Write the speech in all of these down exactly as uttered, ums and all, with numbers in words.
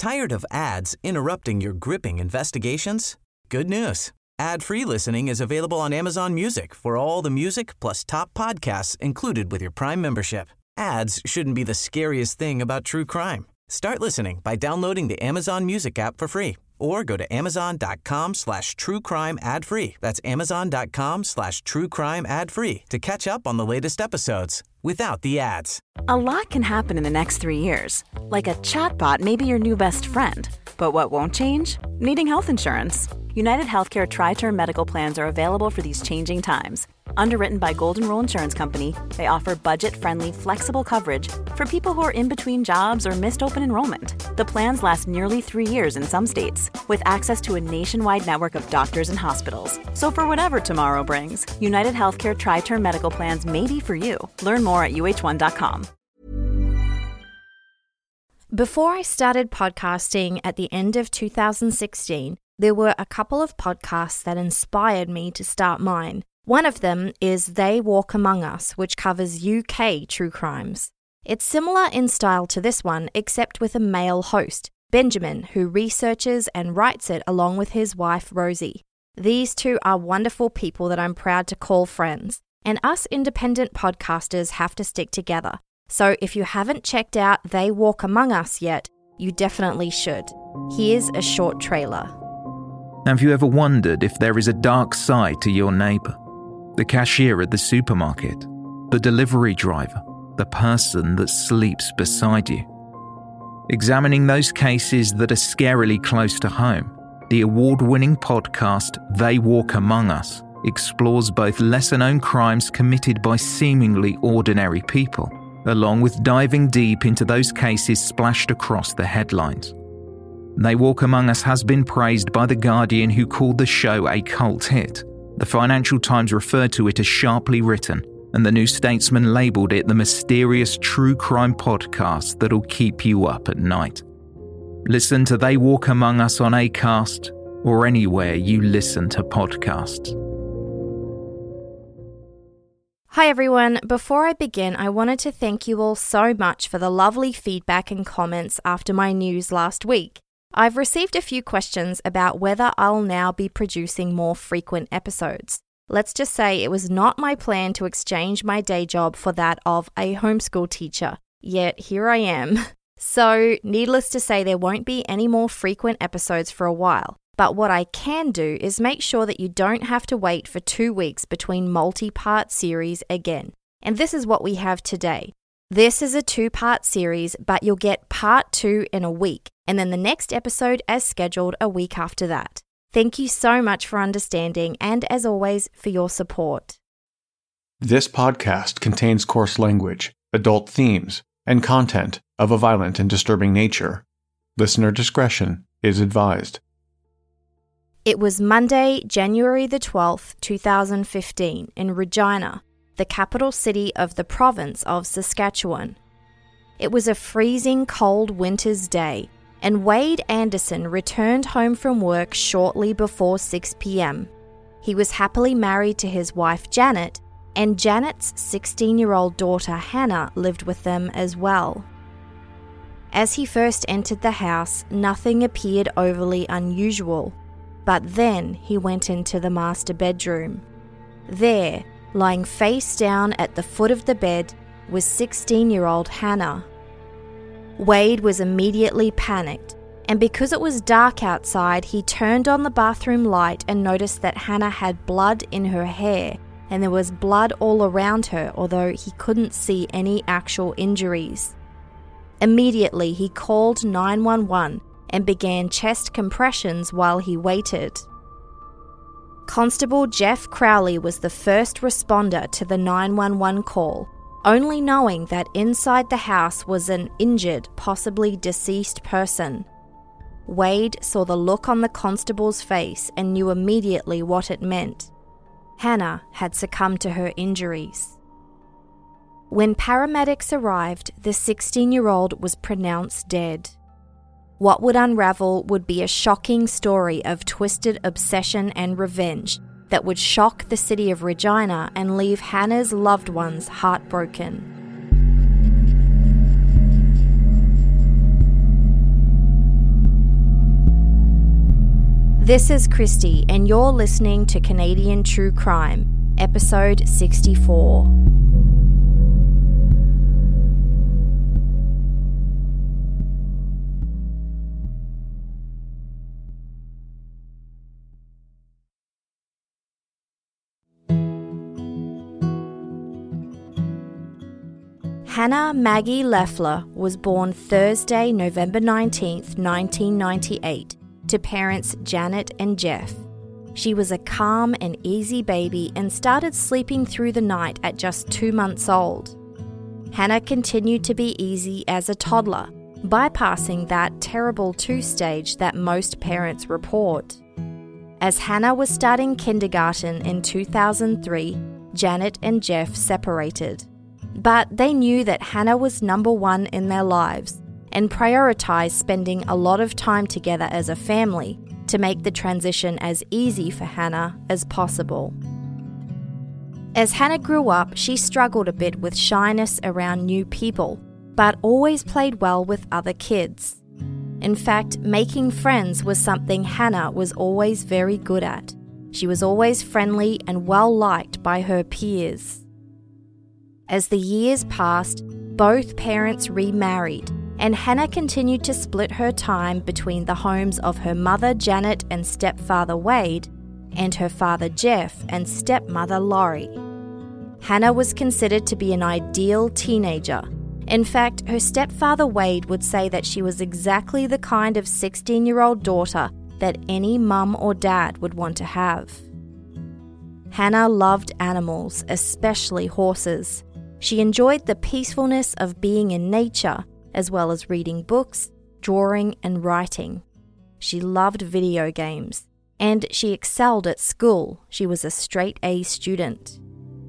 Tired of ads interrupting your gripping investigations? Good news. Ad-free listening is available on Amazon Music for all the music plus top podcasts included with your Prime membership. Ads shouldn't be the scariest thing about true crime. Start listening by downloading the Amazon Music app for free or go to amazon.com slash true crime ad free. That's amazon.com slash true crime ad free to catch up on the latest episodes without the ads. A lot can happen in the next three years. Like a chatbot may be your new best friend. But what won't change? Needing health insurance. United Healthcare Tri-Term Medical Plans are available for these changing times. Underwritten by Golden Rule Insurance Company, they offer budget-friendly, flexible coverage for people who are in between jobs or missed open enrollment. The plans last nearly three years in some states, with access to a nationwide network of doctors and hospitals. So for whatever tomorrow brings, United Healthcare Tri-Term Medical Plans may be for you. Learn more at U H one dot com. Before I started podcasting at the end of two thousand sixteen, there were a couple of podcasts that inspired me to start mine. One of them is They Walk Among Us, which covers U K true crimes. It's similar in style to this one, except with a male host, Benjamin, who researches and writes it along with his wife, Rosie. These two are wonderful people that I'm proud to call friends, and us independent podcasters have to stick together. So if you haven't checked out They Walk Among Us yet, you definitely should. Here's a short trailer. Have you ever wondered if there is a dark side to your neighbour? The cashier at the supermarket, the delivery driver, the person that sleeps beside you. Examining those cases that are scarily close to home, the award-winning podcast They Walk Among Us explores both lesser-known crimes committed by seemingly ordinary people, along with diving deep into those cases splashed across the headlines. They Walk Among Us has been praised by The Guardian, who called the show a cult hit. The Financial Times referred to it as sharply written, and the New Statesman labelled it the mysterious true crime podcast that'll keep you up at night. Listen to They Walk Among Us on Acast or anywhere you listen to podcasts. Hi everyone, before I begin, I wanted to thank you all so much for the lovely feedback and comments after my news last week. I've received a few questions about whether I'll now be producing more frequent episodes. Let's just say it was not my plan to exchange my day job for that of a homeschool teacher, yet here I am. So, needless to say, there won't be any more frequent episodes for a while. But what I can do is make sure that you don't have to wait for two weeks between multi-part series again. And this is what we have today. This is a two-part series, but you'll get part two in a week, and then the next episode as scheduled a week after that. Thank you so much for understanding and, as always, for your support. This podcast contains coarse language, adult themes, and content of a violent and disturbing nature. Listener discretion is advised. It was Monday, January the twelfth, two thousand fifteen, in Regina, the capital city of the province of Saskatchewan. It was a freezing cold winter's day, and Wade Anderson returned home from work shortly before six p.m. He was happily married to his wife Janet, and Janet's sixteen-year-old daughter Hannah lived with them as well. As he first entered the house, nothing appeared overly unusual, but then he went into the master bedroom. There, lying face down at the foot of the bed, was sixteen-year-old Hannah. Wade was immediately panicked, and because it was dark outside, he turned on the bathroom light and noticed that Hannah had blood in her hair, and there was blood all around her, although he couldn't see any actual injuries. Immediately, he called nine one one and began chest compressions while he waited. Constable Jeff Crowley was the first responder to the nine one one call, only knowing that inside the house was an injured, possibly deceased person. Wade saw the look on the constable's face and knew immediately what it meant. Hannah had succumbed to her injuries. When paramedics arrived, the sixteen-year-old was pronounced dead. What would unravel would be a shocking story of twisted obsession and revenge that would shock the city of Regina and leave Hannah's loved ones heartbroken. This is Christy, and you're listening to Canadian True Crime, episode sixty-four. Hannah Maggie Leffler was born Thursday, November nineteenth, nineteen ninety-eight, to parents Janet and Jeff. She was a calm and easy baby and started sleeping through the night at just two months old. Hannah continued to be easy as a toddler, bypassing that terrible two stage that most parents report. As Hannah was starting kindergarten in two thousand three, Janet and Jeff separated. But they knew that Hannah was number one in their lives and prioritized spending a lot of time together as a family to make the transition as easy for Hannah as possible. As Hannah grew up, she struggled a bit with shyness around new people, but always played well with other kids. In fact, making friends was something Hannah was always very good at. She was always friendly and well-liked by her peers. As the years passed, both parents remarried, and Hannah continued to split her time between the homes of her mother Janet and stepfather Wade, and her father Jeff and stepmother Laurie. Hannah was considered to be an ideal teenager. In fact, her stepfather Wade would say that she was exactly the kind of sixteen-year-old daughter that any mum or dad would want to have. Hannah loved animals, especially horses. She enjoyed the peacefulness of being in nature, as well as reading books, drawing, and writing. She loved video games, and she excelled at school. She was a straight-A student.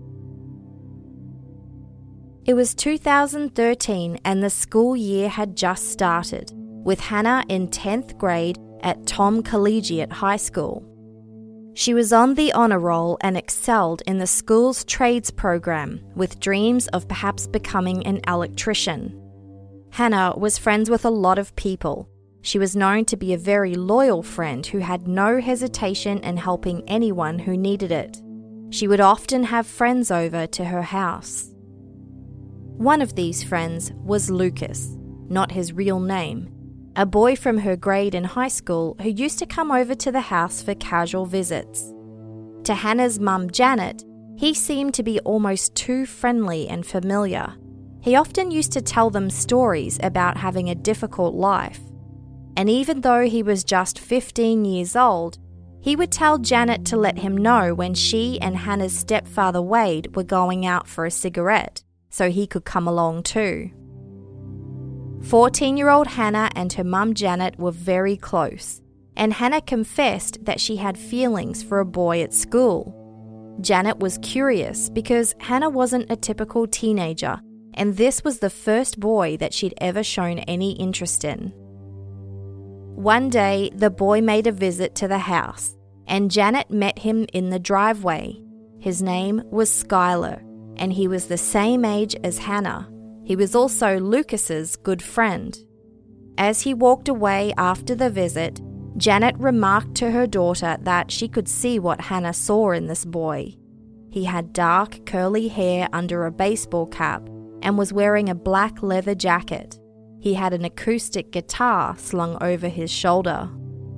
It was two thousand thirteen, and the school year had just started, with Hannah in tenth grade at Tom Collegiate High School. She was on the honour roll and excelled in the school's trades program, with dreams of perhaps becoming an electrician. Hannah was friends with a lot of people. She was known to be a very loyal friend who had no hesitation in helping anyone who needed it. She would often have friends over to her house. One of these friends was Lucas, not his real name, a boy from her grade in high school who used to come over to the house for casual visits. To Hannah's mum Janet, he seemed to be almost too friendly and familiar. He often used to tell them stories about having a difficult life. And even though he was just fifteen years old, he would tell Janet to let him know when she and Hannah's stepfather Wade were going out for a cigarette, so he could come along too. fourteen-year-old Hannah and her mum Janet were very close, and Hannah confessed that she had feelings for a boy at school. Janet was curious because Hannah wasn't a typical teenager, and this was the first boy that she'd ever shown any interest in. One day, the boy made a visit to the house, and Janet met him in the driveway. His name was Skylar, and he was the same age as Hannah. He was also Lucas's good friend. As he walked away after the visit, Janet remarked to her daughter that she could see what Hannah saw in this boy. He had dark, curly hair under a baseball cap and was wearing a black leather jacket. He had an acoustic guitar slung over his shoulder.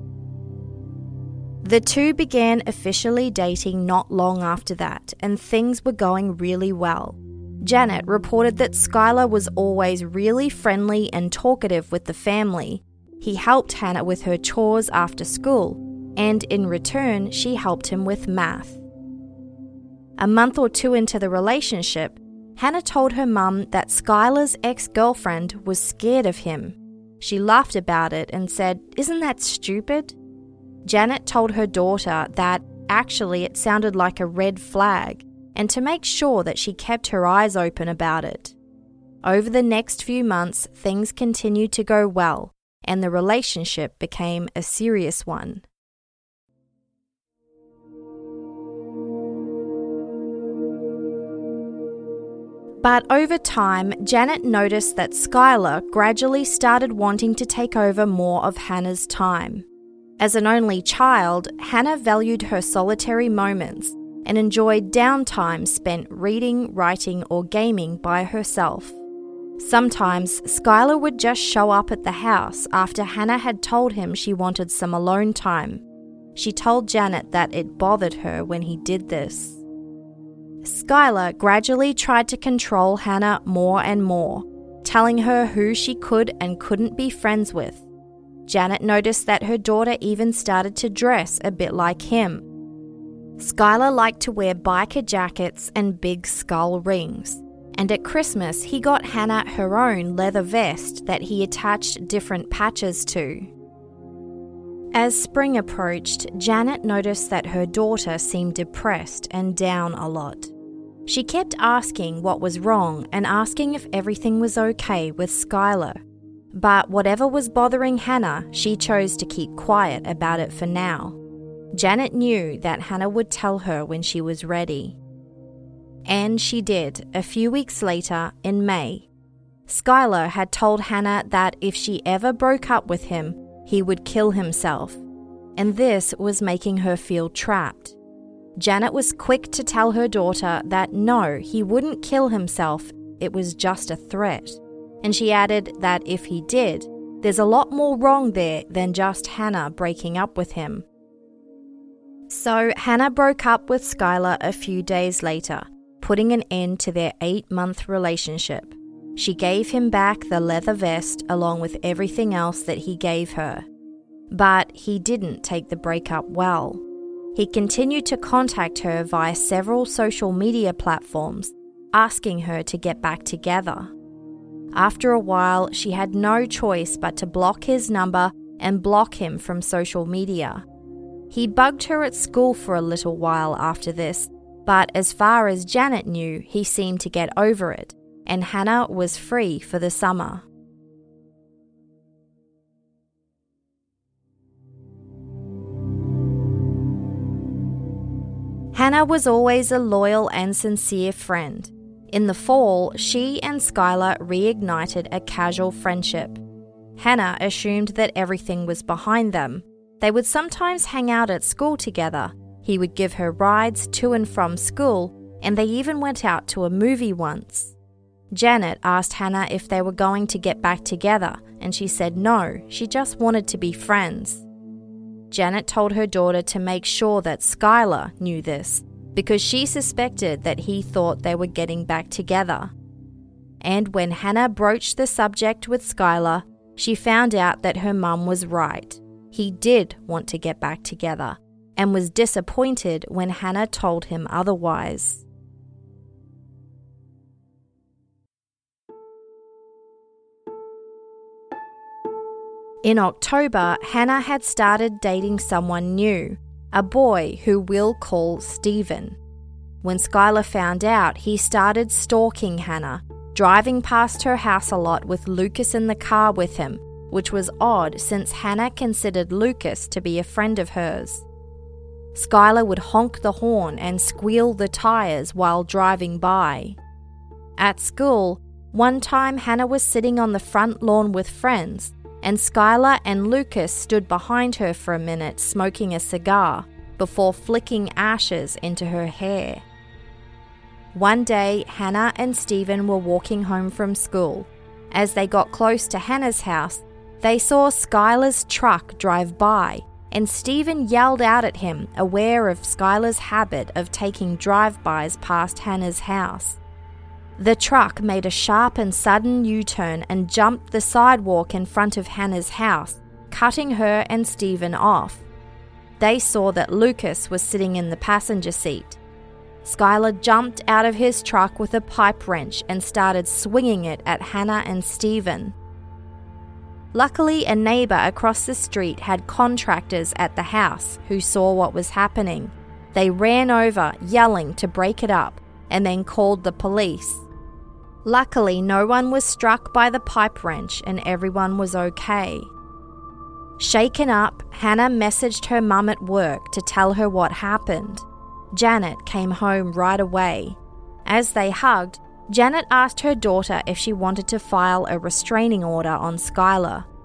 The two began officially dating not long after that, and things were going really well. Janet reported that Skylar was always really friendly and talkative with the family. He helped Hannah with her chores after school, and in return, she helped him with math. A month or two into the relationship, Hannah told her mum that Skylar's ex-girlfriend was scared of him. She laughed about it and said, "Isn't that stupid?" Janet told her daughter that actually it sounded like a red flag, and to make sure that she kept her eyes open about it. Over the next few months, things continued to go well, and the relationship became a serious one. But over time, Janet noticed that Skylar gradually started wanting to take over more of Hannah's time. As an only child, Hannah valued her solitary moments and enjoyed downtime spent reading, writing, or gaming by herself. Sometimes, Skylar would just show up at the house after Hannah had told him she wanted some alone time. She told Janet that it bothered her when he did this. Skylar gradually tried to control Hannah more and more, telling her who she could and couldn't be friends with. Janet noticed that her daughter even started to dress a bit like him. Skylar liked to wear biker jackets and big skull rings, and at Christmas he got Hannah her own leather vest that he attached different patches to. As spring approached, Janet noticed that her daughter seemed depressed and down a lot. She kept asking what was wrong and asking if everything was okay with Skylar. But whatever was bothering Hannah, she chose to keep quiet about it for now. Janet knew that Hannah would tell her when she was ready. And she did, a few weeks later, in May. Skylar had told Hannah that if she ever broke up with him, he would kill himself, and this was making her feel trapped. Janet was quick to tell her daughter that no, he wouldn't kill himself, it was just a threat. And she added that if he did, there's a lot more wrong there than just Hannah breaking up with him. So Hannah broke up with Skylar a few days later, putting an end to their eight-month relationship. She gave him back the leather vest along with everything else that he gave her. But he didn't take the breakup well. He continued to contact her via several social media platforms, asking her to get back together. After a while, she had no choice but to block his number and block him from social media. He bugged her at school for a little while after this, but as far as Janet knew, he seemed to get over it, and Hannah was free for the summer. Hannah was always a loyal and sincere friend. In the fall, she and Skylar reignited a casual friendship. Hannah assumed that everything was behind them. They would sometimes hang out at school together. He would give her rides to and from school, and they even went out to a movie once. Janet asked Hannah if they were going to get back together, and she said no, she just wanted to be friends. Janet told her daughter to make sure that Skylar knew this, because she suspected that he thought they were getting back together. And when Hannah broached the subject with Skylar, she found out that her mum was right. He did want to get back together, and was disappointed when Hannah told him otherwise. In October, Hannah had started dating someone new, a boy who we'll call Stephen. When Skylar found out, he started stalking Hannah, driving past her house a lot with Lucas in the car with him, which was odd since Hannah considered Lucas to be a friend of hers. Skylar would honk the horn and squeal the tires while driving by. At school, one time Hannah was sitting on the front lawn with friends, and Skylar and Lucas stood behind her for a minute smoking a cigar before flicking ashes into her hair. One day, Hannah and Stephen were walking home from school. As they got close to Hannah's house, they saw Skylar's truck drive by, and Stephen yelled out at him, aware of Skylar's habit of taking drive-bys past Hannah's house. The truck made a sharp and sudden U-turn and jumped the sidewalk in front of Hannah's house, cutting her and Stephen off. They saw that Lucas was sitting in the passenger seat. Skylar jumped out of his truck with a pipe wrench and started swinging it at Hannah and Stephen. Luckily, a neighbour across the street had contractors at the house who saw what was happening. They ran over, yelling to break it up, and then called the police. Luckily, no one was struck by the pipe wrench and everyone was okay. Shaken up, Hannah messaged her mum at work to tell her what happened. Janet came home right away. As they hugged, Janet asked her daughter if she wanted to file a restraining order on Skylar.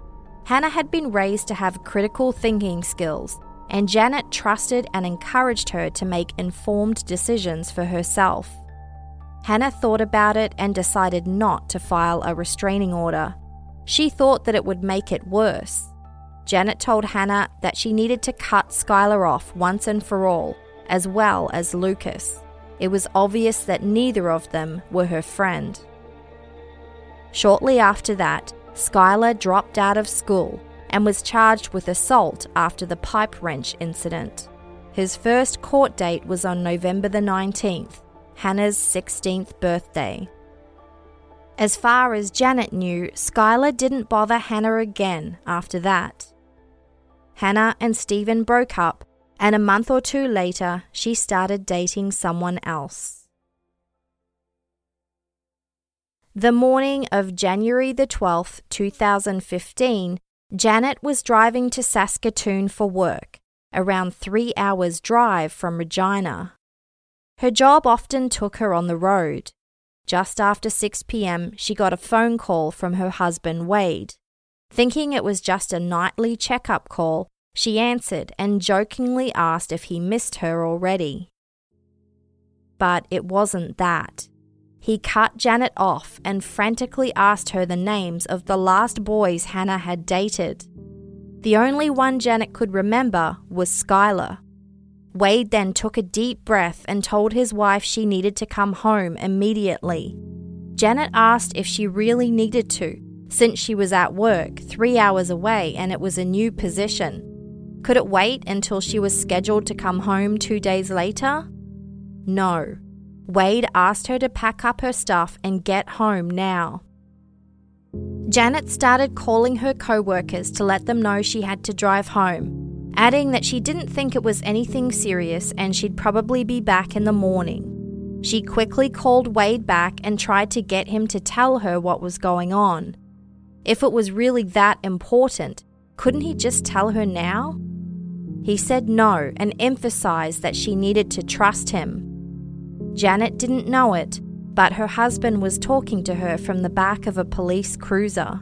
Hannah had been raised to have critical thinking skills, and Janet trusted and encouraged her to make informed decisions for herself. Hannah thought about it and decided not to file a restraining order. She thought that it would make it worse. Janet told Hannah that she needed to cut Skylar off once and for all, as well as Lucas. It was obvious that neither of them were her friend. Shortly after that, Skylar dropped out of school and was charged with assault after the pipe wrench incident. His first court date was on November the nineteenth, Hannah's sixteenth birthday. As far as Janet knew, Skylar didn't bother Hannah again after that. Hannah and Stephen broke up, and a month or two later, she started dating someone else. The morning of January the twelfth, two thousand fifteen, Janet was driving to Saskatoon for work, around three hours' drive from Regina. Her job often took her on the road. Just after six p.m., she got a phone call from her husband, Wade. Thinking it was just a nightly checkup call, she answered and jokingly asked if he missed her already. But it wasn't that. He cut Janet off and frantically asked her the names of the last boys Hannah had dated. The only one Janet could remember was Skylar. Wade then took a deep breath and told his wife she needed to come home immediately. Janet asked if she really needed to, since she was at work three hours away and it was a new position. Could it wait until she was scheduled to come home two days later? No. Wade asked her to pack up her stuff and get home now. Janet started calling her co-workers to let them know she had to drive home, adding that she didn't think it was anything serious and she'd probably be back in the morning. She quickly called Wade back and tried to get him to tell her what was going on. If it was really that important, couldn't he just tell her now? He said no and emphasized that she needed to trust him. Janet didn't know it, but her husband was talking to her from the back of a police cruiser.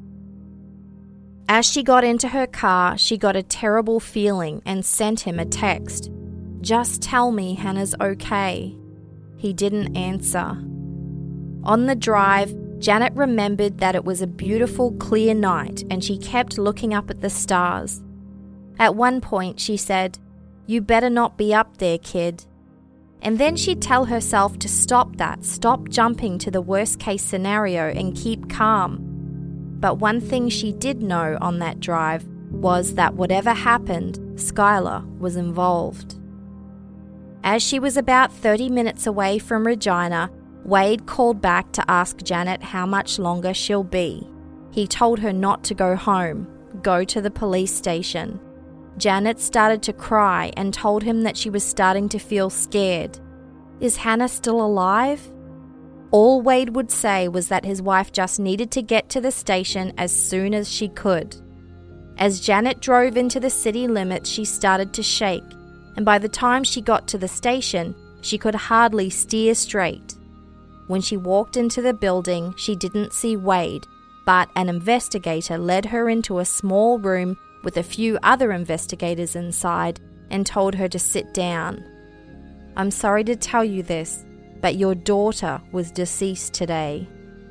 As she got into her car, she got a terrible feeling and sent him a text. "Just tell me Hannah's okay." He didn't answer. On the drive, Janet remembered that it was a beautiful, clear night and she kept looking up at the stars. At one point, she said, "You better not be up there, kid." And then she'd tell herself to stop that, stop jumping to the worst case scenario and keep calm. But one thing she did know on that drive was that whatever happened, Skylar was involved. As she was about thirty minutes away from Regina, Wade called back to ask Janet how much longer she'll be. He told her not to go home, go to the police station. Janet started to cry and told him that she was starting to feel scared. Is Hannah still alive? All Wade would say was that his wife just needed to get to the station as soon as she could. As Janet drove into the city limits, she started to shake, and by the time she got to the station, she could hardly steer straight. When she walked into the building, she didn't see Wade, but an investigator led her into a small room with a few other investigators inside and told her to sit down. "I'm sorry to tell you this, but your daughter was deceased today."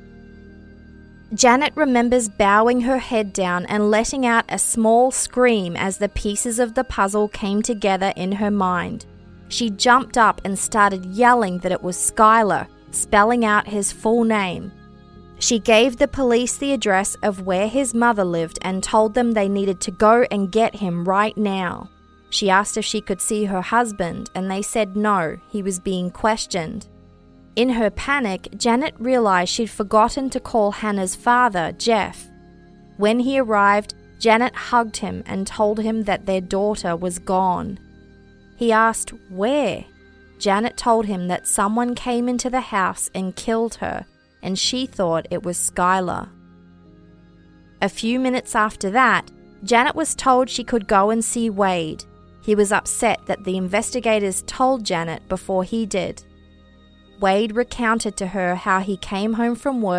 Janet remembers bowing her head down and letting out a small scream as the pieces of the puzzle came together in her mind. She jumped up and started yelling that it was Skylar, spelling out his full name. She gave the police the address of where his mother lived and told them they needed to go and get him right now. She asked if she could see her husband, and they said no, he was being questioned. In her panic, Janet realized she'd forgotten to call Hannah's father, Jeff. When he arrived, Janet hugged him and told him that their daughter was gone. He asked where. Janet told him that someone came into the house and killed her, and she thought it was Skylar. A few minutes after that, Janet was told she could go and see Wade. He was upset that the investigators told Janet before he did. Wade recounted to her how he came home from work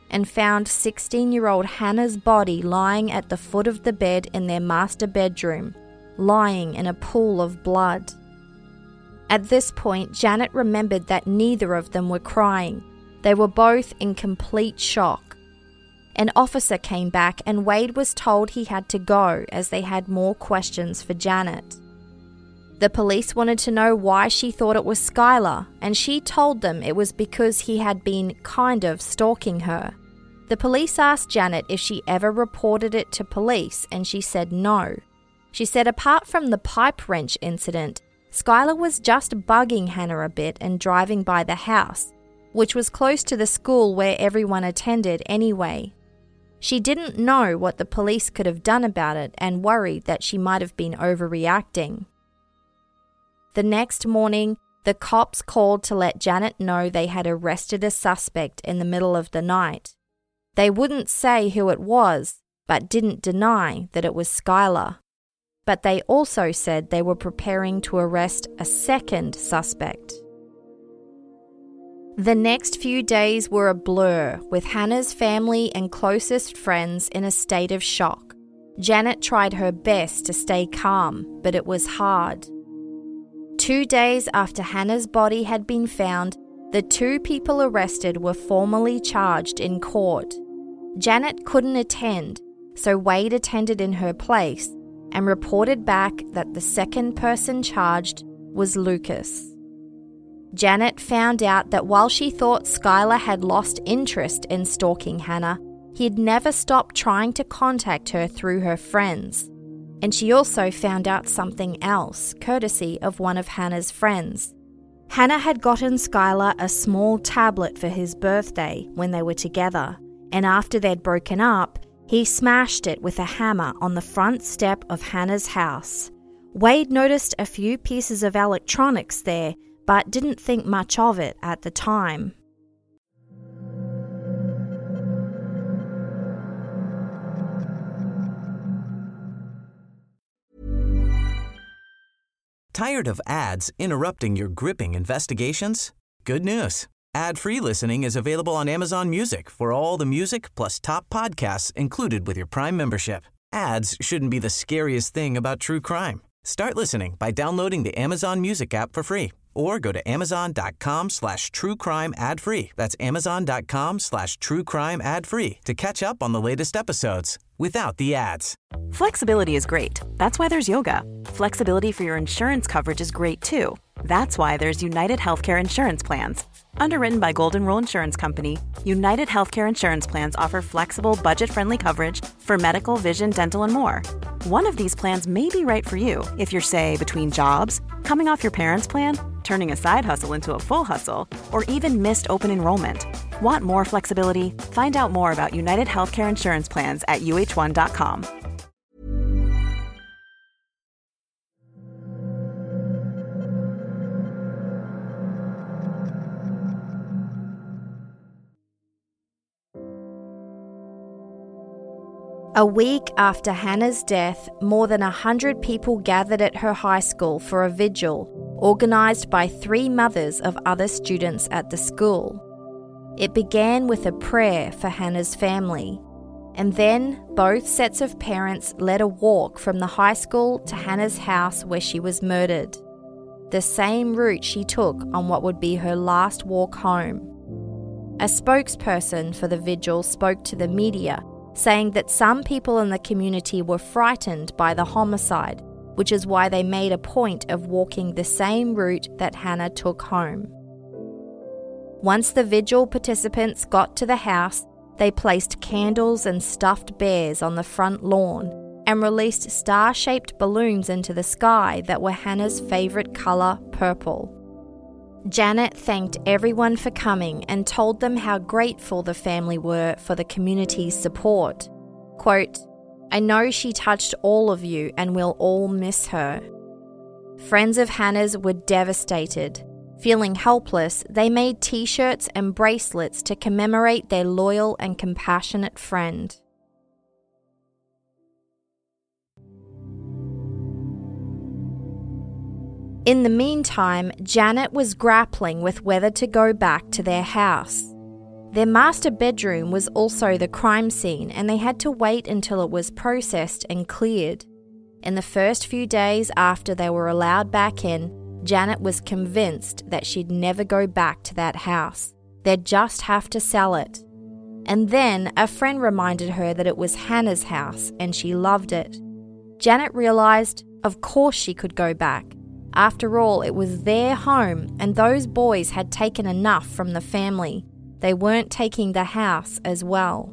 and found sixteen-year-old Hannah's body lying at the foot of the bed in their master bedroom, lying in a pool of blood. At this point, Janet remembered that neither of them were crying. They were both in complete shock. An officer came back and Wade was told he had to go as they had more questions for Janet. The police wanted to know why she thought it was Skylar, and she told them it was because he had been kind of stalking her. The police asked Janet if she ever reported it to police, and she said no. She said apart from the pipe wrench incident, Skylar was just bugging Hannah a bit and driving by the house, which was close to the school where everyone attended anyway. She didn't know what the police could have done about it and worried that she might have been overreacting. The next morning, the cops called to let Janet know they had arrested a suspect in the middle of the night. They wouldn't say who it was, but didn't deny that it was Skylar. But they also said they were preparing to arrest a second suspect. The next few days were a blur, with Hannah's family and closest friends in a state of shock. Janet tried her best to stay calm, but it was hard. Two days after Hannah's body had been found, the two people arrested were formally charged in court. Janet couldn't attend, so Wade attended in her place and reported back that the second person charged was Lucas. Janet found out that while she thought Skylar had lost interest in stalking Hannah, he'd never stopped trying to contact her through her friends. And she also found out something else, courtesy of one of Hannah's friends. Hannah had gotten Skylar a small tablet for his birthday when they were together, and after they'd broken up, he smashed it with a hammer on the front step of Hannah's house. Wade noticed a few pieces of electronics there, but didn't think much of it at the time. Tired of ads interrupting your gripping investigations? Good news. Ad-free listening is available on Amazon Music for all the music plus top podcasts included with your Prime membership. Ads shouldn't be the scariest thing about true crime. Start listening by downloading the Amazon Music app for free or go to amazon.com slash true crime ad free. That's amazon.com slash true crime ad free to catch up on the latest episodes without the ads. Flexibility is great. That's why there's yoga. Flexibility for your insurance coverage is great too. That's why there's United Healthcare Insurance Plans. Underwritten by Golden Rule Insurance Company, United Healthcare Insurance Plans offer flexible, budget-friendly coverage for medical, vision, dental, and more. One of these plans may be right for you if you're, say, between jobs, coming off your parents' plan, turning a side hustle into a full hustle, or even missed open enrollment. Want more flexibility? Find out more about United Healthcare Insurance Plans at U H one dot com. A week after Hannah's death, more than a hundred people gathered at her high school for a vigil, organised by three mothers of other students at the school. It began with a prayer for Hannah's family, and then both sets of parents led a walk from the high school to Hannah's house where she was murdered, the same route she took on what would be her last walk home. A spokesperson for the vigil spoke to the media, saying that some people in the community were frightened by the homicide, which is why they made a point of walking the same route that Hannah took home. Once the vigil participants got to the house, they placed candles and stuffed bears on the front lawn and released star-shaped balloons into the sky that were Hannah's favourite colour, purple. Janet thanked everyone for coming and told them how grateful the family were for the community's support. Quote, "I know she touched all of you and we'll all miss her." Friends of Hannah's were devastated. Feeling helpless, they made t-shirts and bracelets to commemorate their loyal and compassionate friend. In the meantime, Janet was grappling with whether to go back to their house. Their master bedroom was also the crime scene, and they had to wait until it was processed and cleared. In the first few days after they were allowed back in, Janet was convinced that she'd never go back to that house. They'd just have to sell it. And then a friend reminded her that it was Hannah's house and she loved it. Janet realised, of course she could go back. After all, it was their home, and those boys had taken enough from the family. They weren't taking the house as well.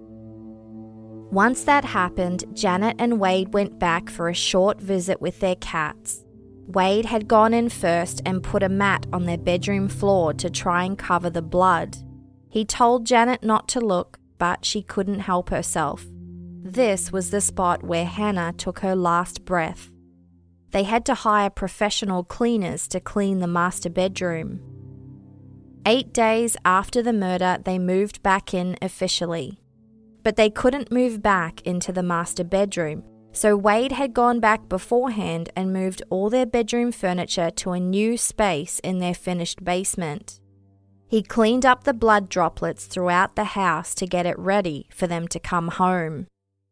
Once that happened, Janet and Wade went back for a short visit with their cats. Wade had gone in first and put a mat on their bedroom floor to try and cover the blood. He told Janet not to look, but she couldn't help herself. This was the spot where Hannah took her last breath. They had to hire professional cleaners to clean the master bedroom. Eight days after the murder, they moved back in officially. But they couldn't move back into the master bedroom, so Wade had gone back beforehand and moved all their bedroom furniture to a new space in their finished basement. He cleaned up the blood droplets throughout the house to get it ready for them to come home.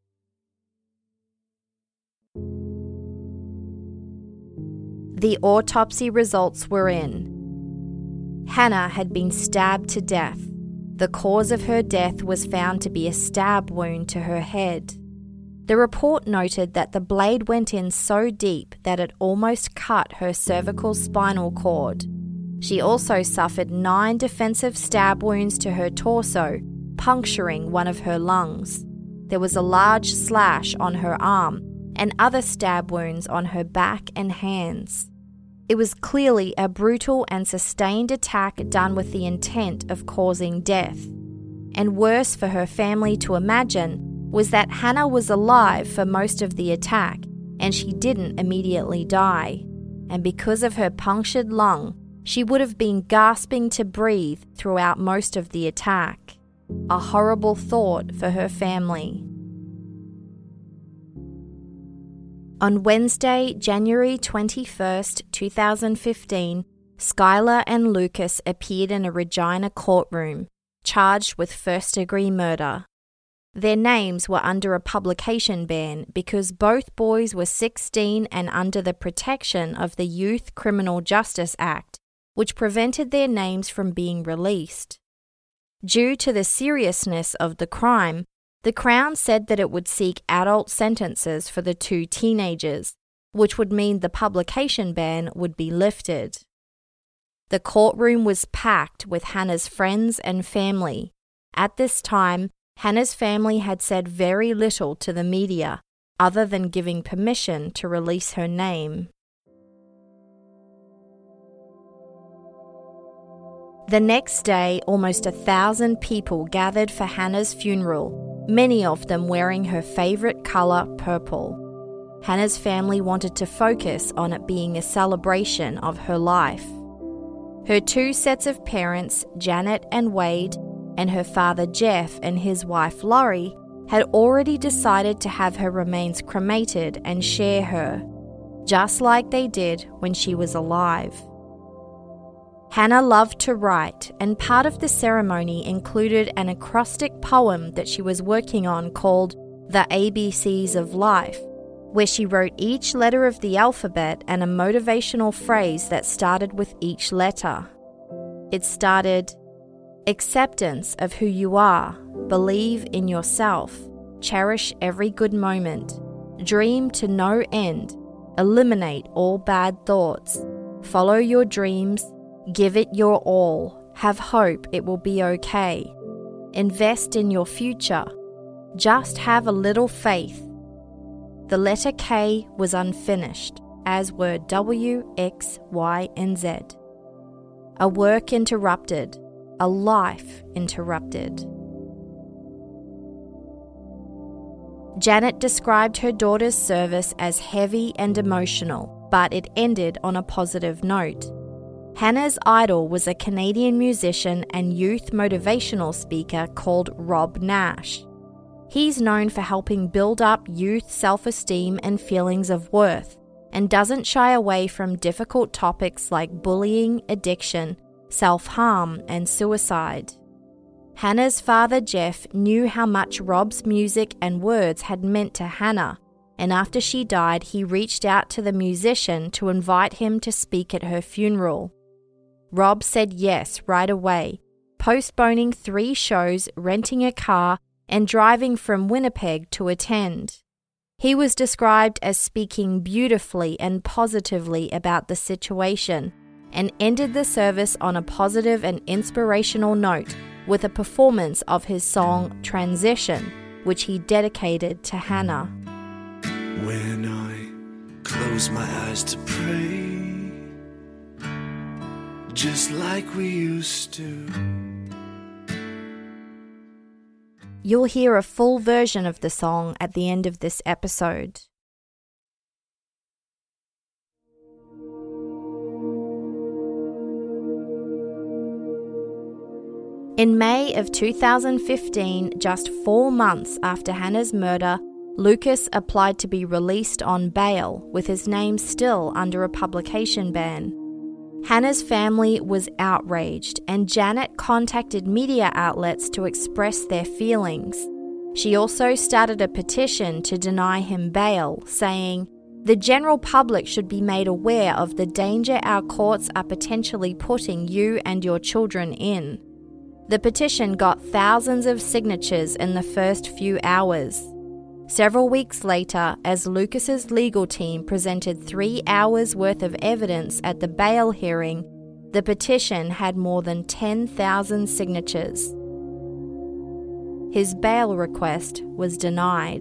The autopsy results were in. Hannah had been stabbed to death. The cause of her death was found to be a stab wound to her head. The report noted that the blade went in so deep that it almost cut her cervical spinal cord. She also suffered nine defensive stab wounds to her torso, puncturing one of her lungs. There was a large slash on her arm and other stab wounds on her back and hands. It was clearly a brutal and sustained attack done with the intent of causing death. And worse for her family to imagine was that Hannah was alive for most of the attack and she didn't immediately die. And because of her punctured lung, she would have been gasping to breathe throughout most of the attack. A horrible thought for her family. On Wednesday, January twenty-first, twenty fifteen, Skylar and Lucas appeared in a Regina courtroom, charged with first-degree murder. Their names were under a publication ban because both boys were sixteen and under the protection of the Youth Criminal Justice Act, which prevented their names from being released. Due to the seriousness of the crime, the Crown said that it would seek adult sentences for the two teenagers, which would mean the publication ban would be lifted. The courtroom was packed with Hannah's friends and family. At this time, Hannah's family had said very little to the media, other than giving permission to release her name. The next day, almost a thousand people gathered for Hannah's funeral, many of them wearing her favourite colour, purple. Hannah's family wanted to focus on it being a celebration of her life. Her two sets of parents, Janet and Wade, and her father Jeff and his wife Laurie, had already decided to have her remains cremated and share her, just like they did when she was alive. Hannah loved to write, and part of the ceremony included an acrostic poem that she was working on called The A B Cs of Life, where she wrote each letter of the alphabet and a motivational phrase that started with each letter. It started, "Acceptance of who you are, believe in yourself, cherish every good moment, dream to no end, eliminate all bad thoughts, follow your dreams, give it your all, have hope it will be okay, invest in your future, just have a little faith." The letter K was unfinished, as were W, X, Y, and Z. A work interrupted, a life interrupted. Janet described her daughter's service as heavy and emotional, but it ended on a positive note. Hannah's idol was a Canadian musician and youth motivational speaker called Rob Nash. He's known for helping build up youth self-esteem and feelings of worth, and doesn't shy away from difficult topics like bullying, addiction, self-harm, and suicide. Hannah's father, Jeff, knew how much Rob's music and words had meant to Hannah, and after she died, he reached out to the musician to invite him to speak at her funeral. Rob said yes right away, postponing three shows, renting a car, and driving from Winnipeg to attend. He was described as speaking beautifully and positively about the situation, and ended the service on a positive and inspirational note with a performance of his song Transition, which he dedicated to Hannah. When I close my eyes to pray, just like we used to. You'll hear a full version of the song at the end of this episode. In May of two thousand fifteen, just four months after Hannah's murder, Lucas applied to be released on bail, with his name still under a publication ban. Hannah's family was outraged, and Janet contacted media outlets to express their feelings. She also started a petition to deny him bail, saying, "The general public should be made aware of the danger our courts are potentially putting you and your children in." The petition got thousands of signatures in the first few hours. Several weeks later, as Lucas's legal team presented three hours worth of evidence at the bail hearing, the petition had more than ten thousand signatures. His bail request was denied.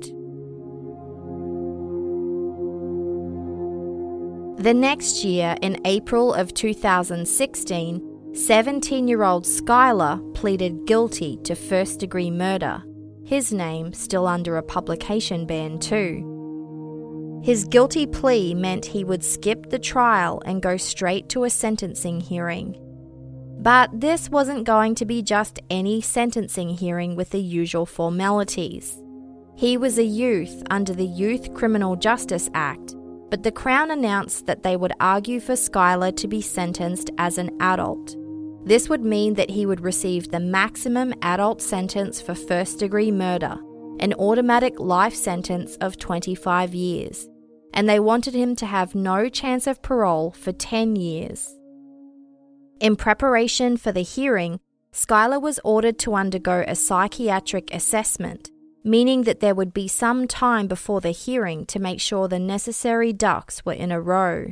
The next year, in April of two thousand sixteen, seventeen-year-old Skylar pleaded guilty to first-degree murder, his name still under a publication ban too. His guilty plea meant he would skip the trial and go straight to a sentencing hearing. But this wasn't going to be just any sentencing hearing with the usual formalities. He was a youth under the Youth Criminal Justice Act, but the Crown announced that they would argue for Skylar to be sentenced as an adult. This would mean that he would receive the maximum adult sentence for first-degree murder, an automatic life sentence of twenty-five years, and they wanted him to have no chance of parole for ten years. In preparation for the hearing, Skylar was ordered to undergo a psychiatric assessment, meaning that there would be some time before the hearing to make sure the necessary ducks were in a row.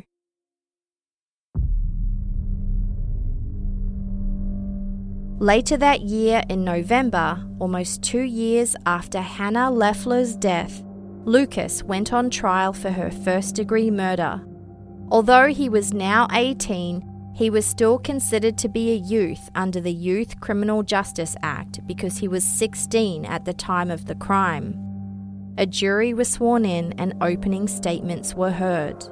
Later that year, in November, almost two years after Hannah Loeffler's death, Lucas went on trial for her first-degree murder. Although he was now eighteen, he was still considered to be a youth under the Youth Criminal Justice Act because he was sixteen at the time of the crime. A jury was sworn in and opening statements were heard.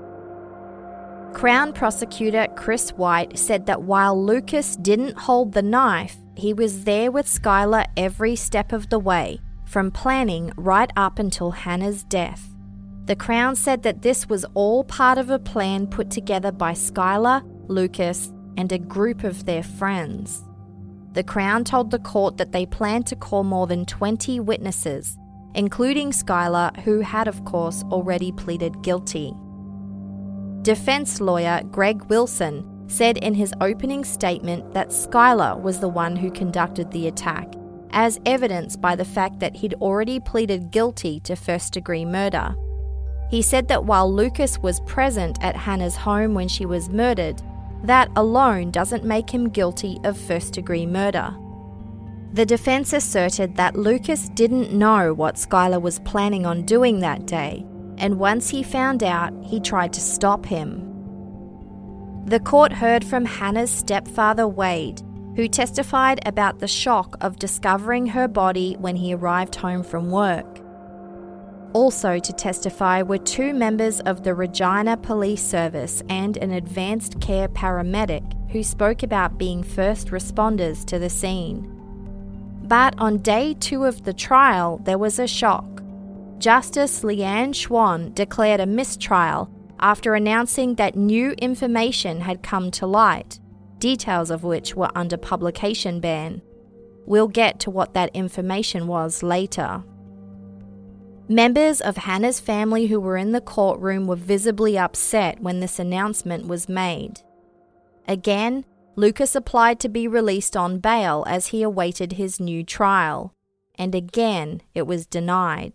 Crown prosecutor Chris White said that while Lucas didn't hold the knife, he was there with Skylar every step of the way, from planning right up until Hannah's death. The Crown said that this was all part of a plan put together by Skylar, Lucas, and a group of their friends. The Crown told the court that they planned to call more than twenty witnesses, including Skylar, who had, of course, already pleaded guilty. Defense lawyer Greg Wilson said in his opening statement that Skylar was the one who conducted the attack, as evidenced by the fact that he'd already pleaded guilty to first-degree murder. He said that while Lucas was present at Hannah's home when she was murdered, that alone doesn't make him guilty of first-degree murder. The defense asserted that Lucas didn't know what Skylar was planning on doing that day, and once he found out, he tried to stop him. The court heard from Hannah's stepfather, Wade, who testified about the shock of discovering her body when he arrived home from work. Also to testify were two members of the Regina Police Service and an advanced care paramedic who spoke about being first responders to the scene. But on day two of the trial, there was a shock. Justice Leanne Schwann declared a mistrial after announcing that new information had come to light, details of which were under publication ban. We'll get to what that information was later. Members of Hannah's family who were in the courtroom were visibly upset when this announcement was made. Again, Lucas applied to be released on bail as he awaited his new trial, and again it was denied.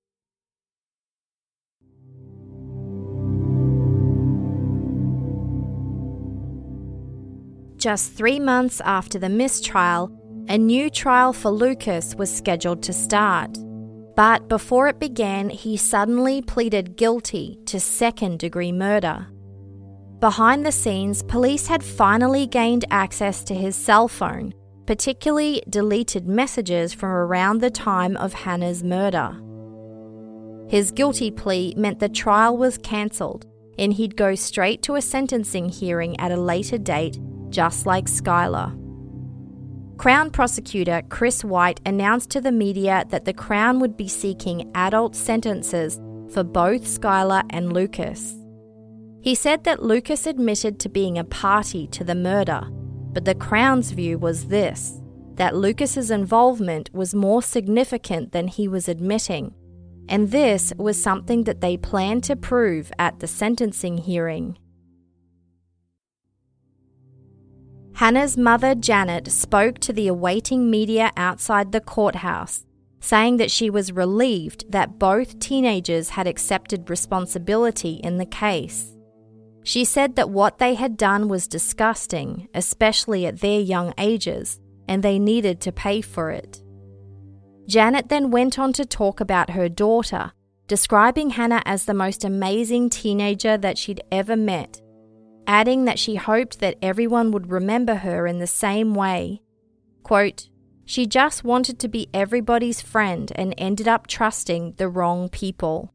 Just three months after the mistrial, a new trial for Lucas was scheduled to start. But before it began, he suddenly pleaded guilty to second-degree murder. Behind the scenes, police had finally gained access to his cell phone, particularly deleted messages from around the time of Hannah's murder. His guilty plea meant the trial was cancelled, and he'd go straight to a sentencing hearing at a later date, just like Skylar. Crown Prosecutor Chris White announced to the media that the Crown would be seeking adult sentences for both Skylar and Lucas. He said that Lucas admitted to being a party to the murder, but the Crown's view was this, that Lucas's involvement was more significant than he was admitting, and this was something that they planned to prove at the sentencing hearing. Hannah's mother, Janet, spoke to the awaiting media outside the courthouse, saying that she was relieved that both teenagers had accepted responsibility in the case. She said that what they had done was disgusting, especially at their young ages, and they needed to pay for it. Janet then went on to talk about her daughter, describing Hannah as the most amazing teenager that she'd ever met, adding that she hoped that everyone would remember her in the same way. Quote, "She just wanted to be everybody's friend and ended up trusting the wrong people."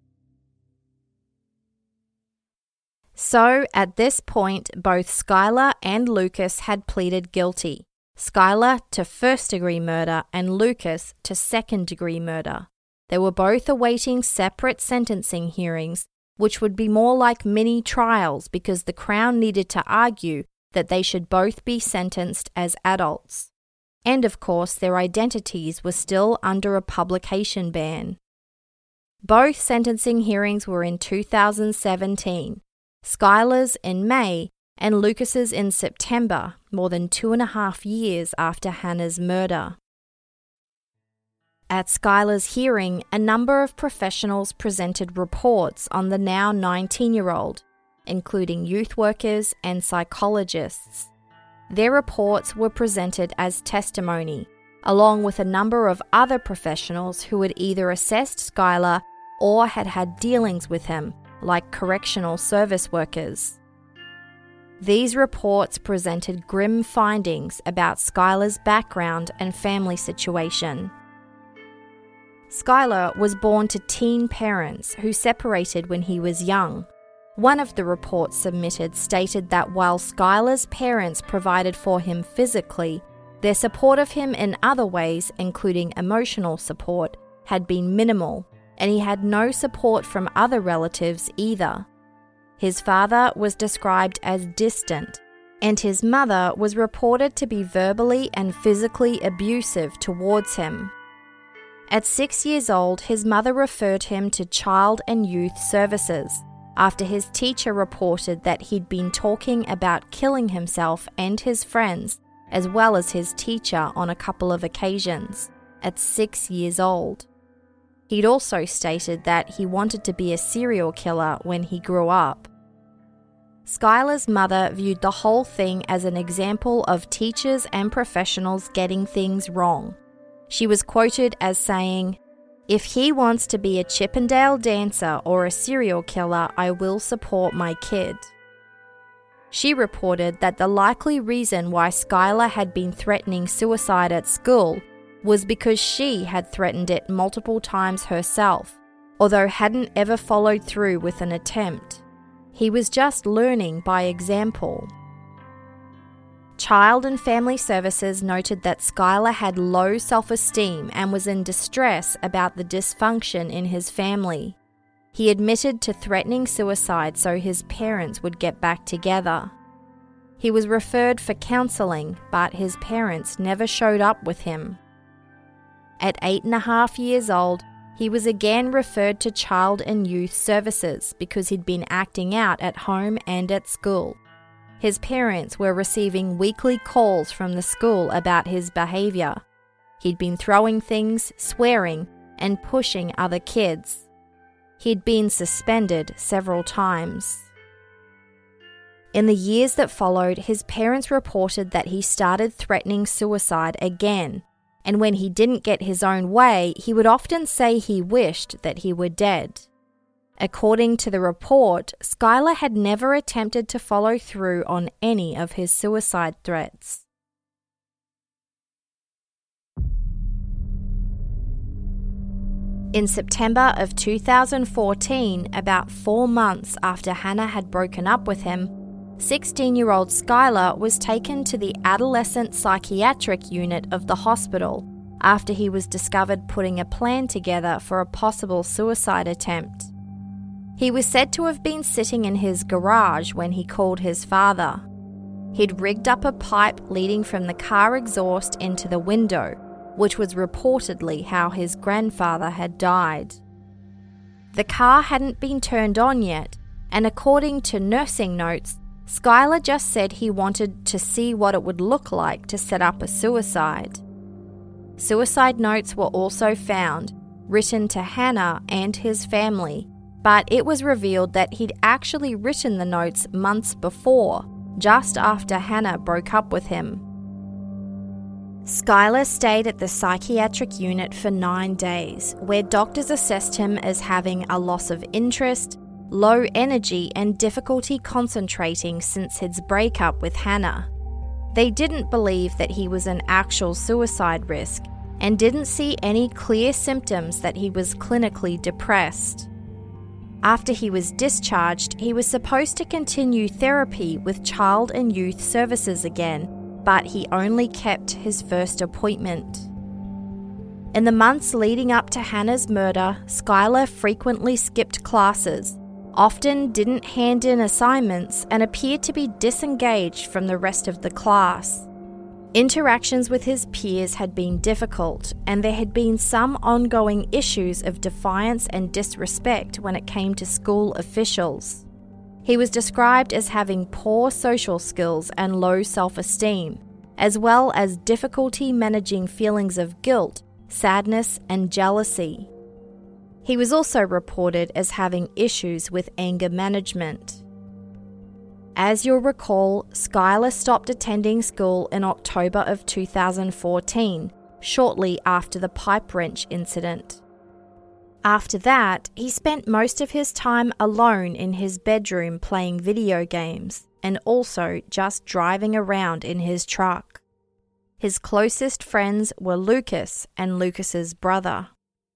So, at this point, both Skylar and Lucas had pleaded guilty. Skylar to first-degree murder and Lucas to second-degree murder. They were both awaiting separate sentencing hearings, which would be more like mini trials because the Crown needed to argue that they should both be sentenced as adults. And of course, their identities were still under a publication ban. Both sentencing hearings were in two thousand seventeen, Skylar's in May and Lucas's in September, more than two and a half years after Hannah's murder. At Skylar's hearing, a number of professionals presented reports on the now nineteen-year-old, including youth workers and psychologists. Their reports were presented as testimony, along with a number of other professionals who had either assessed Skylar or had had dealings with him, like correctional service workers. These reports presented grim findings about Skylar's background and family situation. Skylar was born to teen parents who separated when he was young. One of the reports submitted stated that while Skylar's parents provided for him physically, their support of him in other ways, including emotional support, had been minimal, and he had no support from other relatives either. His father was described as distant, and his mother was reported to be verbally and physically abusive towards him. At six years old, his mother referred him to Child and Youth Services after his teacher reported that he'd been talking about killing himself and his friends, as well as his teacher on a couple of occasions, at six years old. He'd also stated that he wanted to be a serial killer when he grew up. Skylar's mother viewed the whole thing as an example of teachers and professionals getting things wrong. She was quoted as saying, "If he wants to be a Chippendale dancer or a serial killer, I will support my kid." She reported that the likely reason why Skylar had been threatening suicide at school was because she had threatened it multiple times herself, although hadn't ever followed through with an attempt. He was just learning by example. Child and Family Services noted that Skylar had low self-esteem and was in distress about the dysfunction in his family. He admitted to threatening suicide so his parents would get back together. He was referred for counselling, but his parents never showed up with him. At eight and a half years old, he was again referred to Child and Youth Services because he'd been acting out at home and at school. His parents were receiving weekly calls from the school about his behaviour. He'd been throwing things, swearing, and pushing other kids. He'd been suspended several times. In the years that followed, his parents reported that he started threatening suicide again, and when he didn't get his own way, he would often say he wished that he were dead. According to the report, Skylar had never attempted to follow through on any of his suicide threats. In September of two thousand fourteen, about four months after Hannah had broken up with him, sixteen-year-old Skylar was taken to the adolescent psychiatric unit of the hospital after he was discovered putting a plan together for a possible suicide attempt. He was said to have been sitting in his garage when he called his father. He'd rigged up a pipe leading from the car exhaust into the window, which was reportedly how his grandfather had died. The car hadn't been turned on yet, and according to nursing notes, Skylar just said he wanted to see what it would look like to set up a suicide. Suicide notes were also found, written to Hannah and his family, but it was revealed that he'd actually written the notes months before, just after Hannah broke up with him. Skylar stayed at the psychiatric unit for nine days, where doctors assessed him as having a loss of interest, low energy, and difficulty concentrating since his breakup with Hannah. They didn't believe that he was an actual suicide risk and didn't see any clear symptoms that he was clinically depressed. After he was discharged, he was supposed to continue therapy with Child and Youth Services again, but he only kept his first appointment. In the months leading up to Hannah's murder, Skylar frequently skipped classes, often didn't hand in assignments, and appeared to be disengaged from the rest of the class. Interactions with his peers had been difficult, and there had been some ongoing issues of defiance and disrespect when it came to school officials. He was described as having poor social skills and low self-esteem, as well as difficulty managing feelings of guilt, sadness, and jealousy. He was also reported as having issues with anger management. As you'll recall, Skylar stopped attending school in October of two thousand fourteen, shortly after the pipe wrench incident. After that, he spent most of his time alone in his bedroom playing video games and also just driving around in his truck. His closest friends were Lucas and Lucas's brother.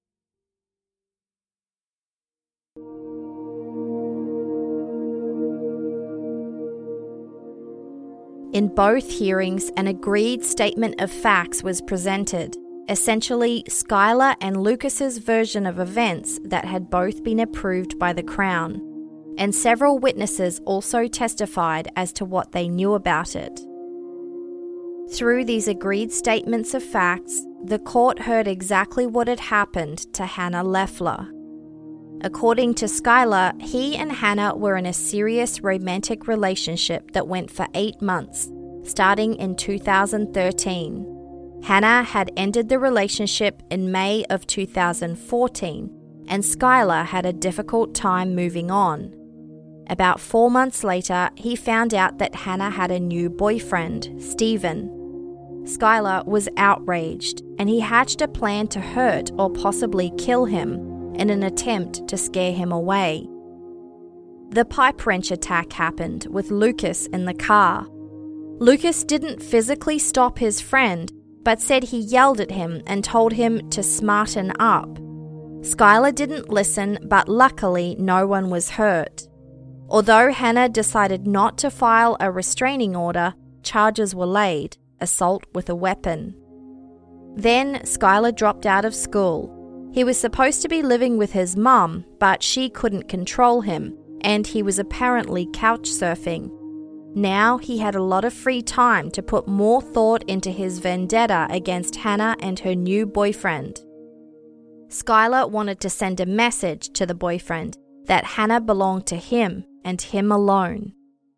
In both hearings, an agreed statement of facts was presented, essentially Skylar and Lucas's version of events that had both been approved by the Crown, and several witnesses also testified as to what they knew about it. Through these agreed statements of facts, the court heard exactly what had happened to Hannah Leffler. According to Skylar, he and Hannah were in a serious romantic relationship that went for eight months, starting in two thousand thirteen. Hannah had ended the relationship in May of two thousand fourteen, and Skylar had a difficult time moving on. About four months later, he found out that Hannah had a new boyfriend, Stephen. Skylar was outraged, and he hatched a plan to hurt or possibly kill him in an attempt to scare him away. The pipe wrench attack happened with Lucas in the car. Lucas didn't physically stop his friend, but said he yelled at him and told him to smarten up. Skylar didn't listen, but luckily no one was hurt. Although Hannah decided not to file a restraining order, charges were laid, assault with a weapon. Then Skylar dropped out of school. He was supposed to be living with his mum, but she couldn't control him, and he was apparently couch surfing. Now he had a lot of free time to put more thought into his vendetta against Hannah and her new boyfriend. Skylar wanted to send a message to the boyfriend that Hannah belonged to him and him alone.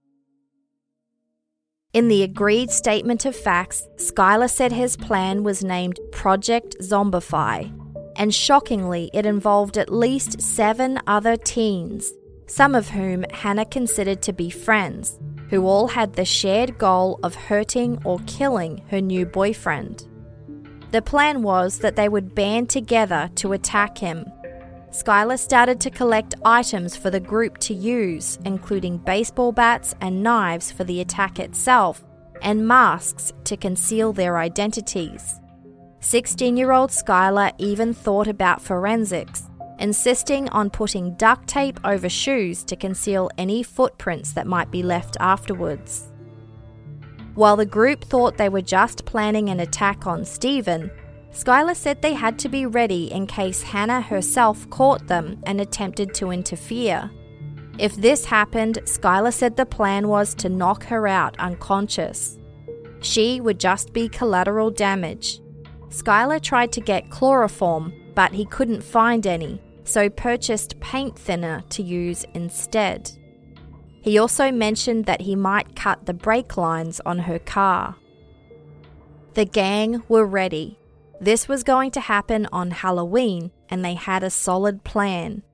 In the agreed statement of facts, Skylar said his plan was named Project Zombify, and shockingly it involved at least seven other teens, some of whom Hannah considered to be friends, who all had the shared goal of hurting or killing her new boyfriend. The plan was that they would band together to attack him. Skylar started to collect items for the group to use, including baseball bats and knives for the attack itself, and masks to conceal their identities. sixteen-year-old Skylar even thought about forensics, insisting on putting duct tape over shoes to conceal any footprints that might be left afterwards. While the group thought they were just planning an attack on Stephen, Skylar said they had to be ready in case Hannah herself caught them and attempted to interfere. If this happened, Skylar said the plan was to knock her out unconscious. She would just be collateral damage. Skylar tried to get chloroform, but he couldn't find any, so purchased paint thinner to use instead. He also mentioned that he might cut the brake lines on her car. The gang were ready. This was going to happen on Halloween, and they had a solid plan.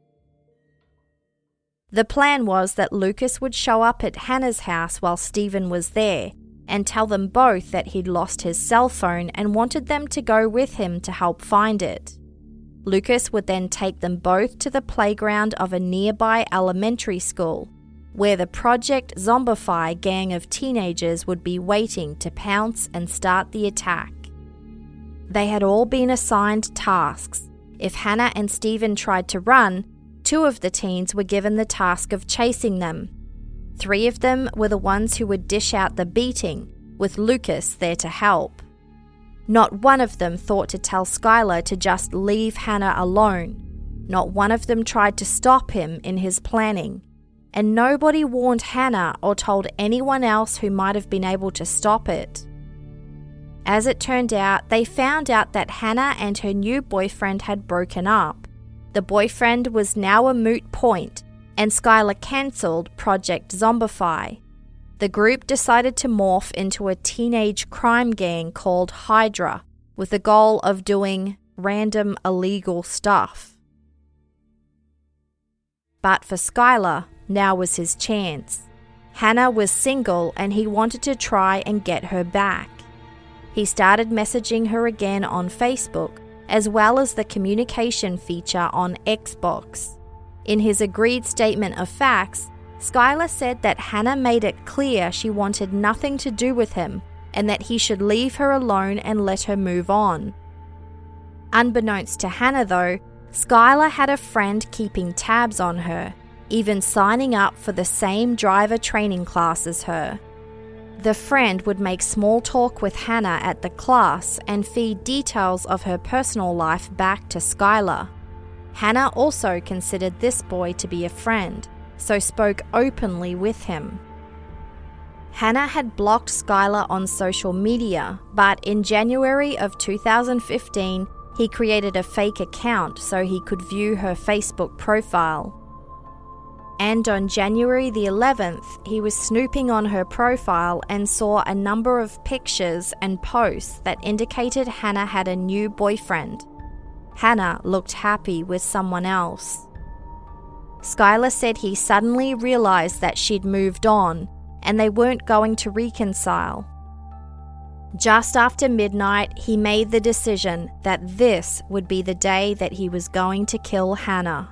The plan was that Lucas would show up at Hannah's house while Stephen was there, and tell them both that he'd lost his cell phone and wanted them to go with him to help find it. Lucas would then take them both to the playground of a nearby elementary school, where the Project Zombify gang of teenagers would be waiting to pounce and start the attack. They had all been assigned tasks. If Hannah and Stephen tried to run, two of the teens were given the task of chasing them. Three of them were the ones who would dish out the beating, with Lucas there to help. Not one of them thought to tell Skylar to just leave Hannah alone. Not one of them tried to stop him in his planning. And nobody warned Hannah or told anyone else who might have been able to stop it. As it turned out, they found out that Hannah and her new boyfriend had broken up. The boyfriend was now a moot point, and Skylar cancelled Project Zombify. The group decided to morph into a teenage crime gang called Hydra, with the goal of doing random illegal stuff. But for Skylar, now was his chance. Hannah was single and he wanted to try and get her back. He started messaging her again on Facebook, as well as the communication feature on Xbox. In his agreed statement of facts, Skylar said that Hannah made it clear she wanted nothing to do with him and that he should leave her alone and let her move on. Unbeknownst to Hannah though, Skylar had a friend keeping tabs on her, even signing up for the same driver training class as her. The friend would make small talk with Hannah at the class and feed details of her personal life back to Skylar. Hannah also considered this boy to be a friend, so spoke openly with him. Hannah had blocked Skylar on social media, but in January of two thousand fifteen, he created a fake account so he could view her Facebook profile. And on January the eleventh, he was snooping on her profile and saw a number of pictures and posts that indicated Hannah had a new boyfriend. Hannah looked happy with someone else. Skylar said he suddenly realized that she'd moved on and they weren't going to reconcile. Just after midnight, he made the decision that this would be the day that he was going to kill Hannah.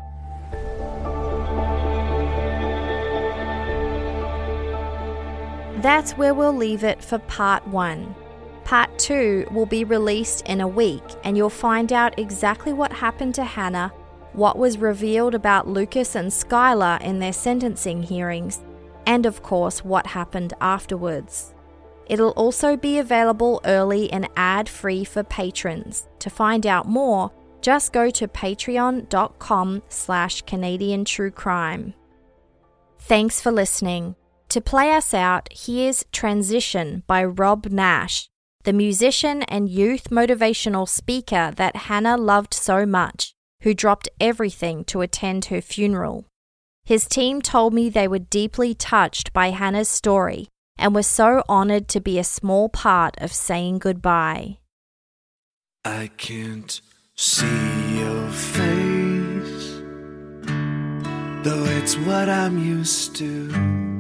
That's where we'll leave it for part one. Part two will be released in a week, and you'll find out exactly what happened to Hannah, what was revealed about Lucas and Skylar in their sentencing hearings, and of course what happened afterwards. It'll also be available early and ad-free for patrons. To find out more, just go to patreon.com slash Canadian True Crime. Thanks for listening. To play us out, here's Transition by Rob Nash, the musician and youth motivational speaker that Hannah loved so much, who dropped everything to attend her funeral. His team told me they were deeply touched by Hannah's story and were so honoured to be a small part of saying goodbye. I can't see your face, though it's what I'm used to.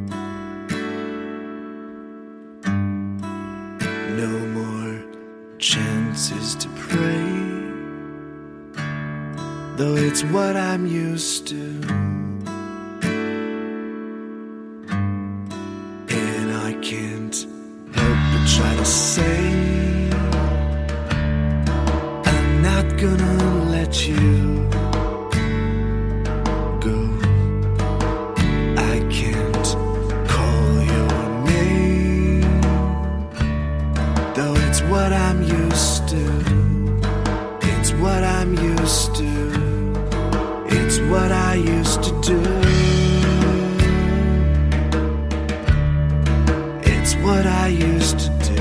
No more chances to pray, though it's what I'm used to. And I can't help but try to say, I'm not gonna let you go. I can't call your name, though it's what I'm used to. It's what I'm used to. It's what I used to do. It's what I used to do.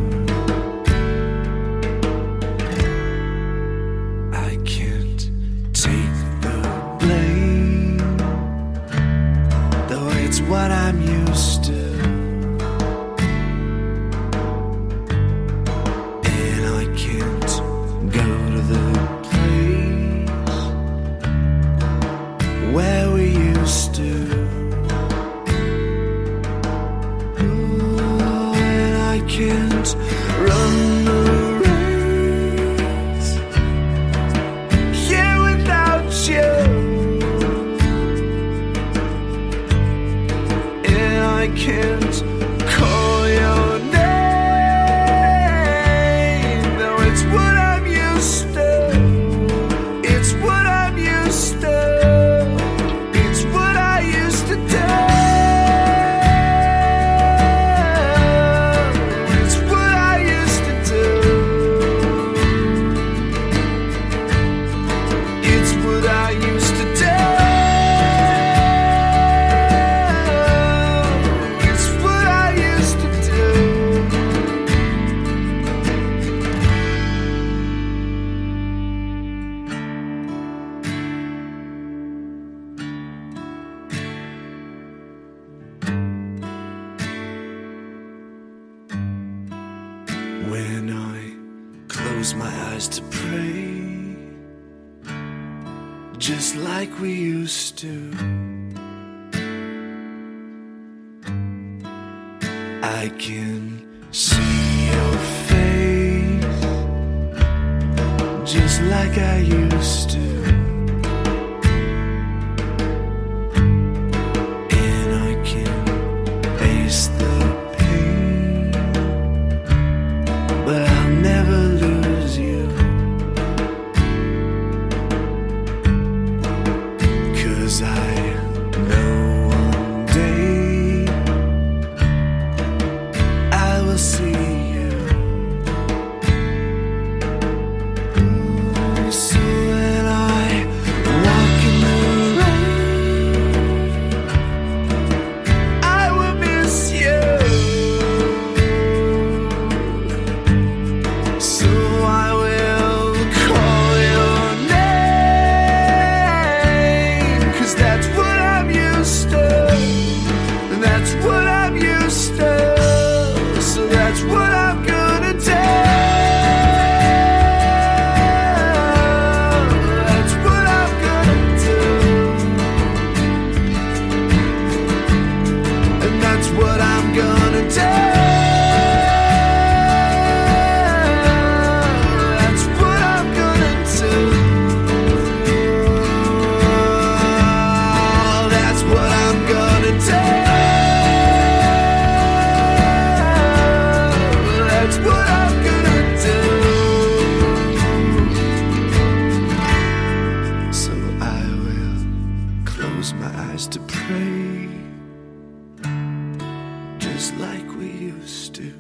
I can't take the blame, though it's what I'm used to. And I can't go to the place where we used to. Oh, and I can't run the race here without you. And I can't call your name, though it's what I'm used to. It's what I'm used to. It's what I used to do. It's what I used to do. It's what I used to do. It's what I used to do. When I close my eyes to pray, just like we used to, I can see your face, just like I used to. And I can face the pain, but I'll never lose you. 'Cause I know one day I will see you. So when I walk in the rain, I will miss you. So I will call your name, 'cause that's what I'm used to. That's what I'm used to. So that's what I'm gonna do. That's what I'm gonna do. And that's what I'm gonna do. That's what I'm gonna do. That's what I'm gonna do. That's what I'm gonna do. So I will close my eyes to pray, just like we used to.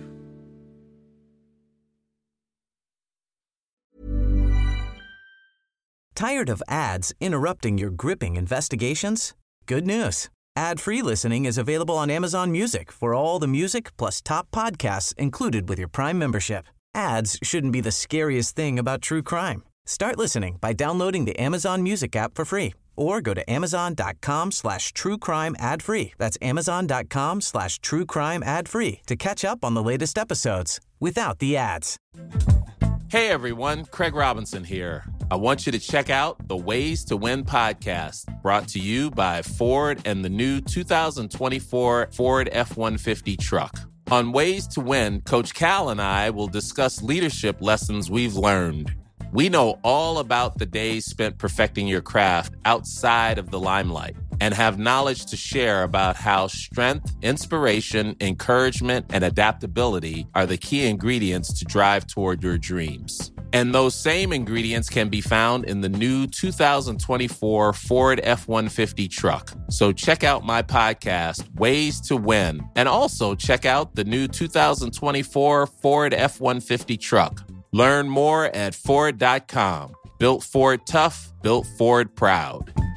Tired of ads interrupting your gripping investigations? Good news. Ad-free listening is available on Amazon Music for all the music plus top podcasts included with your Prime membership. Ads shouldn't be the scariest thing about true crime. Start listening by downloading the Amazon Music app for free or go to amazon.com slash true crime ad free. That's amazon.com slash true crime ad free to catch up on the latest episodes without the ads. Hey everyone, Craig Robinson here. I want you to check out the Ways to Win podcast, brought to you by Ford and the new two thousand twenty-four Ford F one fifty truck. On Ways to Win, Coach Cal and I will discuss leadership lessons we've learned. We know all about the days spent perfecting your craft outside of the limelight and have knowledge to share about how strength, inspiration, encouragement, and adaptability are the key ingredients to drive toward your dreams. And those same ingredients can be found in the new two thousand twenty-four Ford F one fifty truck. So check out my podcast, Ways to Win, and also check out the new two thousand twenty-four Ford F one fifty truck. Learn more at Ford dot com. Built Ford tough, built Ford proud.